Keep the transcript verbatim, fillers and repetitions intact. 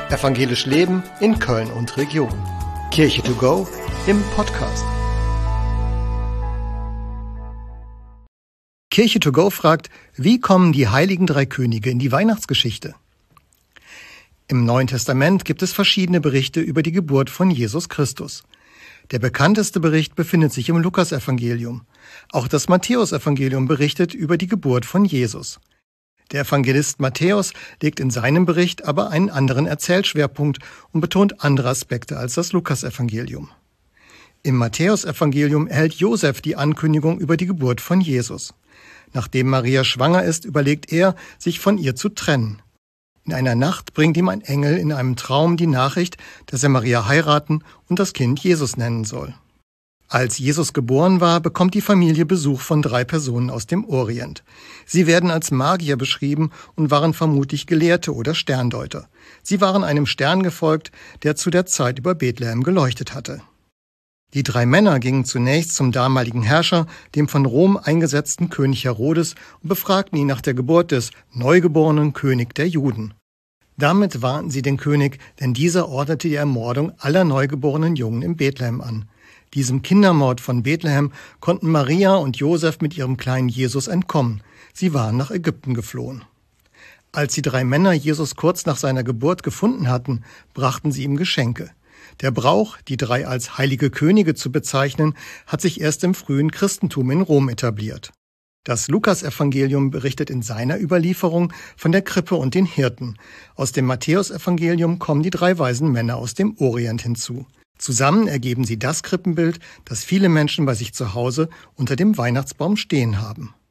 Evangelisch Leben in Köln und Region. Kirche to go im Podcast. Kirche to go fragt, wie kommen die heiligen drei Könige in die Weihnachtsgeschichte? Im Neuen Testament gibt es verschiedene Berichte über die Geburt von Jesus Christus. Der bekannteste Bericht befindet sich im Lukasevangelium. Auch das Matthäusevangelium berichtet über die Geburt von Jesus. Der Evangelist Matthäus legt in seinem Bericht aber einen anderen Erzählschwerpunkt und betont andere Aspekte als das Lukasevangelium. Im Matthäusevangelium erhält Josef die Ankündigung über die Geburt von Jesus. Nachdem Maria schwanger ist, überlegt er, sich von ihr zu trennen. In einer Nacht bringt ihm ein Engel in einem Traum die Nachricht, dass er Maria heiraten und das Kind Jesus nennen soll. Als Jesus geboren war, bekommt die Familie Besuch von drei Personen aus dem Orient. Sie werden als Magier beschrieben und waren vermutlich Gelehrte oder Sterndeuter. Sie waren einem Stern gefolgt, der zu der Zeit über Bethlehem geleuchtet hatte. Die drei Männer gingen zunächst zum damaligen Herrscher, dem von Rom eingesetzten König Herodes, und befragten ihn nach der Geburt des neugeborenen König der Juden. Damit warnten sie den König, denn dieser ordnete die Ermordung aller neugeborenen Jungen in Bethlehem an. Diesem Kindermord von Bethlehem konnten Maria und Josef mit ihrem kleinen Jesus entkommen. Sie waren nach Ägypten geflohen. Als die drei Männer Jesus kurz nach seiner Geburt gefunden hatten, brachten sie ihm Geschenke. Der Brauch, die drei als heilige Könige zu bezeichnen, hat sich erst im frühen Christentum in Rom etabliert. Das Lukasevangelium berichtet in seiner Überlieferung von der Krippe und den Hirten. Aus dem Matthäusevangelium kommen die drei weisen Männer aus dem Orient hinzu. Zusammen ergeben sie das Krippenbild, das viele Menschen bei sich zu Hause unter dem Weihnachtsbaum stehen haben.